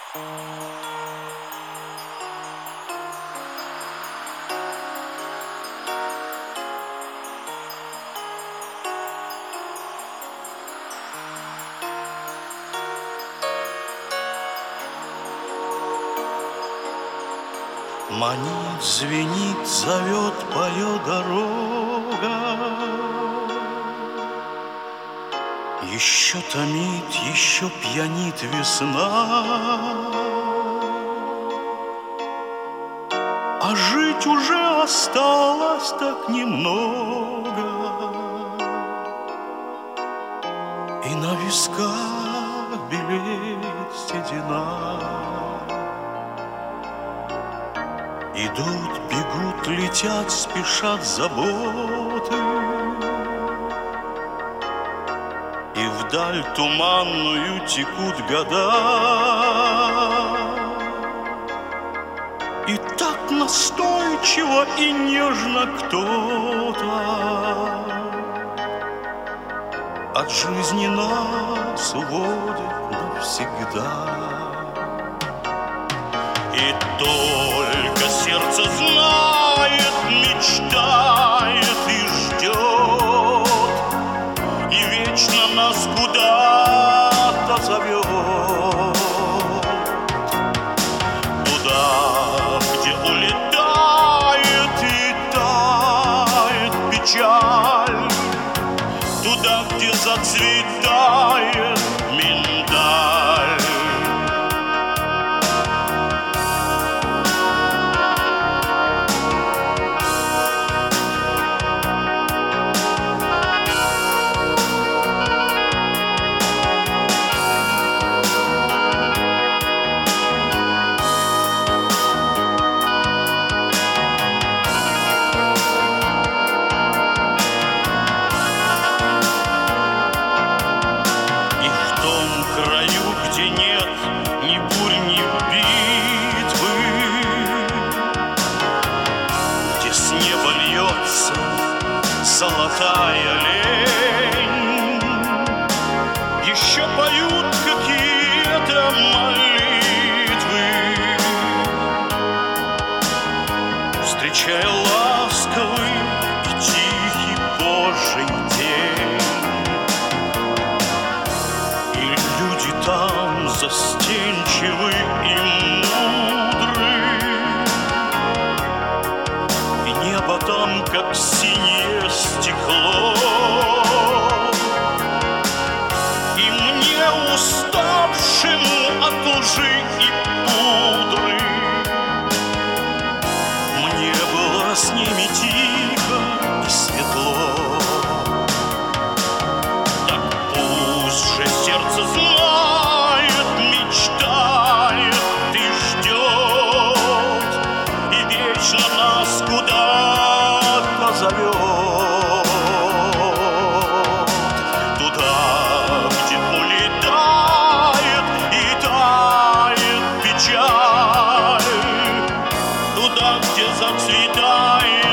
Манит, звенит, зовет, поет дорога. Еще томит, еще пьянит весна. А жить уже осталось так немного. И на висках белеет седина. Идут, бегут, летят, спешат заботы. И вдаль туманную текут года. И так настойчиво и нежно кто-то от жизни нас уводит навсегда. И только сердце знает, мечтает и ждет, и вечно нас куда-то зовет. Туда, где улетает и тает печаль, туда, где зацветает миндаль. Где нет ни бурь, ни битвы, где с неба льется золотая лень, еще поют какие-то молитвы, встречая ласковый и тихий Божий день. Там застенчивы и мудры, и небо там, как синее стекло. И мне, уставшему от лжи и пудры, мне было с ними тихо и светло. Так пусть же сердце знает, мечтает и ждет, и вечно нас куда-то зовет. Туда, где улетает и тает печаль, туда, где зацветает